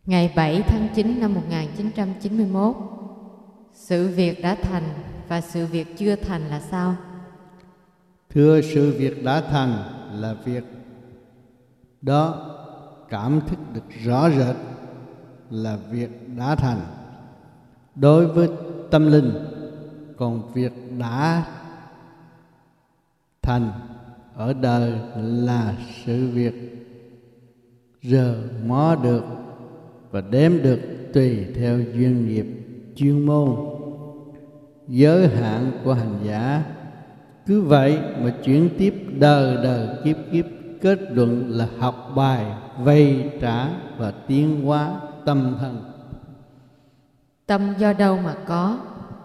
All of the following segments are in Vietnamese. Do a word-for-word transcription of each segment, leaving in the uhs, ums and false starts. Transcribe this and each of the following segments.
Ngày bảy tháng chín năm một nghìn chín trăm chín mươi mốt, sự việc đã thành và sự việc chưa thành là sao? Thưa, sự việc đã thành là việc đó cảm thức được rõ rệt là việc đã thành đối với tâm linh, còn việc đã thành ở đời là sự việc rờ mó được và đếm được tùy theo duyên nghiệp chuyên môn giới hạn của hành giả. Cứ vậy mà chuyển tiếp đời đời kiếp kiếp, kết luận là học bài vay trả và tiến hóa tâm thân. Tâm do đâu mà có?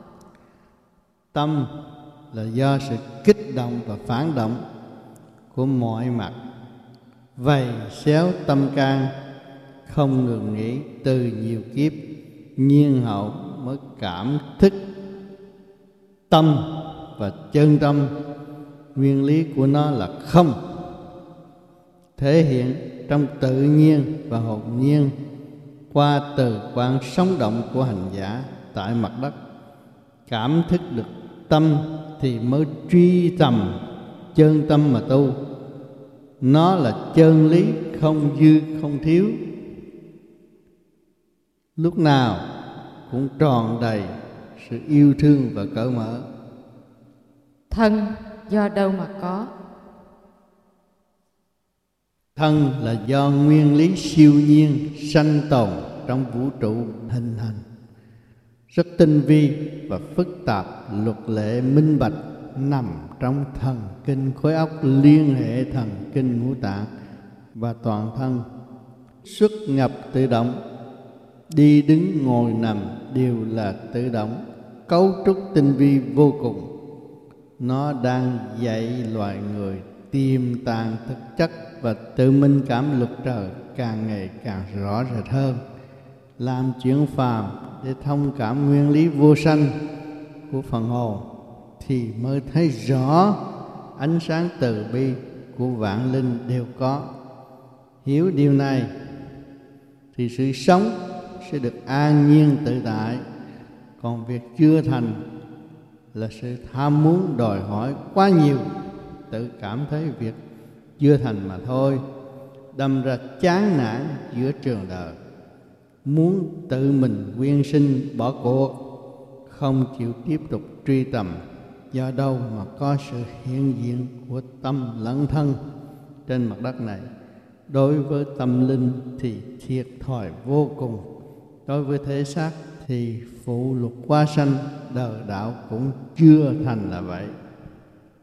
Tâm là do sự kích động và phản động của mọi mặt vầy xéo tâm can, không ngừng nghỉ từ nhiều kiếp, nhiên hậu mới cảm thức tâm và chân tâm. Nguyên lý của nó là không, thể hiện trong tự nhiên và hồn nhiên qua từ quan sống động của hành giả tại mặt đất. Cảm thức được tâm thì mới truy tầm chân tâm mà tu. Nó là chân lý không dư không thiếu, lúc nào cũng tròn đầy sự yêu thương và cởi mở. Thân do đâu mà có? Thân là do nguyên lý siêu nhiên sanh tồn trong vũ trụ hình thành, rất tinh vi và phức tạp, luật lệ minh bạch nằm trong thần kinh khối óc, liên hệ thần kinh ngũ tạng và toàn thân. Xuất nhập tự động, đi đứng ngồi nằm đều là tự động, cấu trúc tinh vi vô cùng. Nó đang dạy loài người tiềm tàng thực chất và tự minh cảm luật trời càng ngày càng rõ rệt hơn. Làm chuyển phàm để thông cảm nguyên lý vô sanh của phần hồn thì mới thấy rõ ánh sáng từ bi của vạn linh đều có. Hiểu điều này thì sự sống sẽ được an nhiên tự tại. Còn việc chưa thành là sự tham muốn đòi hỏi quá nhiều, tự cảm thấy việc chưa thành mà thôi, đâm ra chán nản giữa trường đời, muốn tự mình quyên sinh bỏ cuộc, không chịu tiếp tục truy tầm. Do đâu mà có sự hiện diện của tâm lẫn thân trên mặt đất này? Đối với tâm linh thì thiệt thòi vô cùng, đối với thể xác thì phụ lục quá sanh, đời đạo cũng chưa thành là vậy.